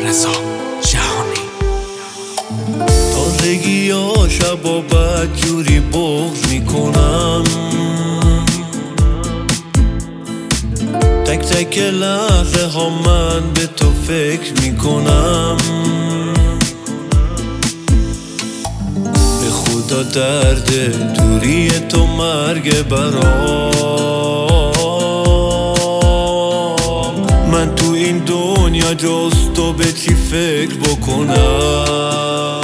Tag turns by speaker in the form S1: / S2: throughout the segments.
S1: رضا جهانی.
S2: تازگی ها شبا بد جوری بغض میکنم، تک تک لحظه ها من به تو فکر میکنم. به خدا درد دوری تو مرگ برام. من تو این دنیا جز تو به چی فکر بکنم؟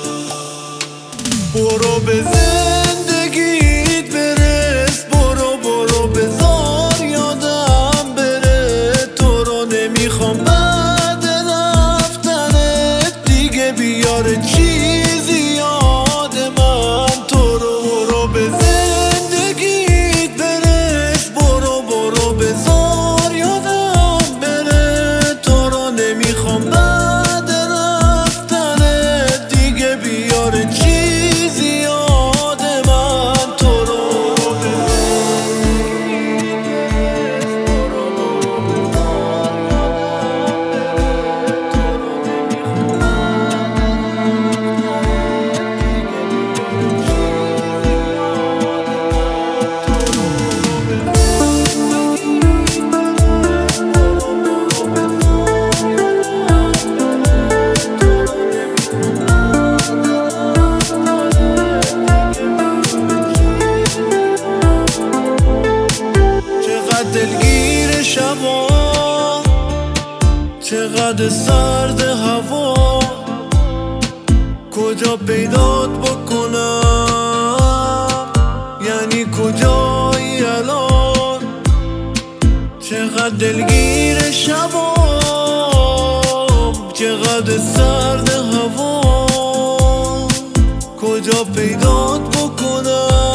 S2: برو به زندگیت برس، برو برو بذار یادم بره. تو رو نمیخوام بعد رفتنت دیگه بیاره چیزی یاد من. تو رو برو به زندگیت برس، برو برو بذار یادم بره. تو رو نمیخوام بعد رفتنت دیگه بیاره چیزی یاد من. تو رو دلگیر شبا، چقدر سرد هوا، کجا پیدات بکنم؟ یعنی کجایی الان؟ چقدر دلگیر شبا، چقدر سرد هوا، کجا پیدات بکنم؟